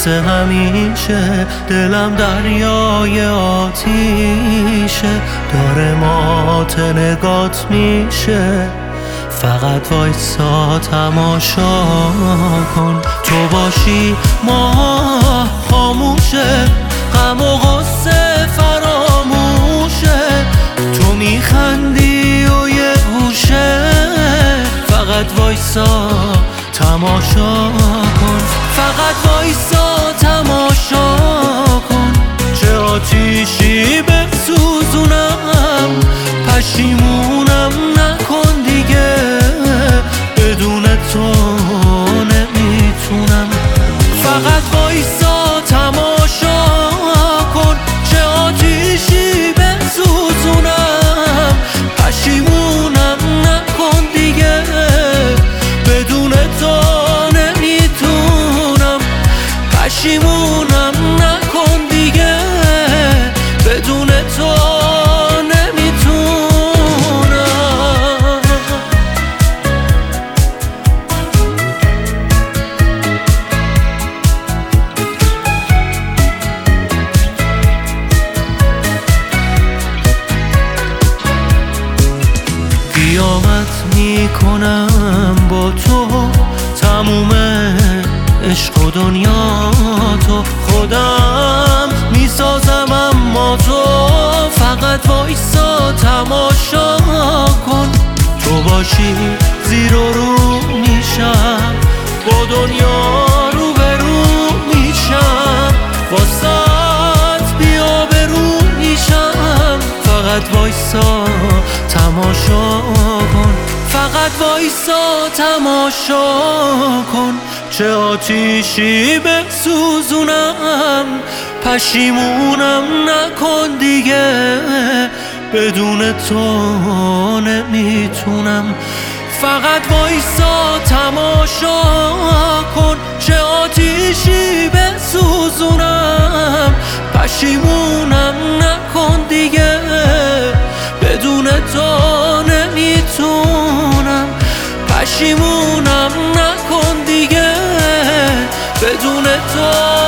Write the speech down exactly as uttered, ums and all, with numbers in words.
مثل همیشه دلم دریای آتیشه، داره مات نگات میشه. فقط وایسا تماشا کن، تو باشی ما خاموشه، غم و غصه فراموشه. تو میخندی و یه گوشه، فقط وایسا تماشا کن، فقط وایسا تماشا کن. چه آتیشی بسوزونم، پشیمونم نکن دیگه، بدون تو نمیتونم. فقط وایسا تماشا کن، چه آتیشی بسوزونم، پشیمونم نکن دیگه، بدون تو نمیتونم. پشیمونم نکن دیگه، بدون تو قیامت میکنم با تو، تموم عشق و دنیا تو، خودم میسازم اما تو. فقط وایسا تماشا کن، تو باشی زیر و رو میشم، با دنیا رو به رو میشم، واسات بیا به رو میشم. فقط وایسا تماشا کن، فقط وایسا تماشا کن. چه آتیشی بسوزونم، پشیمونم نکن دیگه، بدون تو نمیتونم. فقط وایسا تماشا کن، چه آتیشی بسوزونم، پشیمونم نکن دیگه، بدون تو نمیتونم. پشیمونم نکن دیگه، بدون تو